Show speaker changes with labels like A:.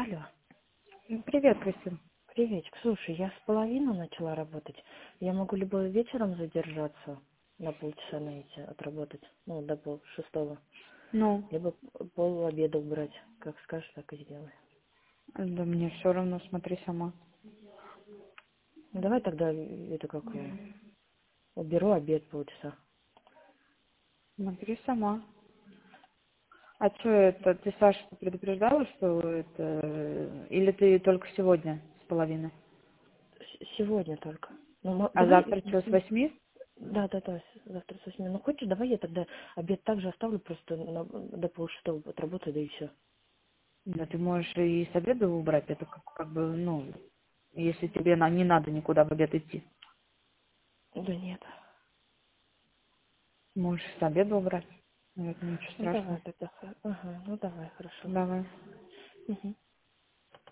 A: Алло,
B: Привет, Кристин.
A: приветик. Слушай, я с половины начала работать. Я могу либо вечером задержаться на полчаса на эти отработать, ну, до полшестого,
B: Ну,
A: либо пол обеда убрать. Как скажешь, так и сделай.
B: да мне все равно, смотри сама.
A: Ну, давай тогда это как уберу обед полчаса.
B: Смотри сама. А что это, ты Сашу предупреждала, что это... Или ты только сегодня с половины?
A: Сегодня только. Ну,
B: А
A: давай,
B: завтра что, с 8?
A: да, завтра с 8. Ну, хочешь, давай я тогда обед также оставлю, просто до полшестого отработаю, да и все.
B: Да ты можешь и с обеда убрать, это как бы, ну, если тебе не надо никуда в обед идти.
A: Да нет.
B: Можешь с обеда убрать. Это ничего
A: Ну, давай
B: страшного.
A: тогда. Ага, ну давай, хорошо.
B: Давай.
A: Мгм.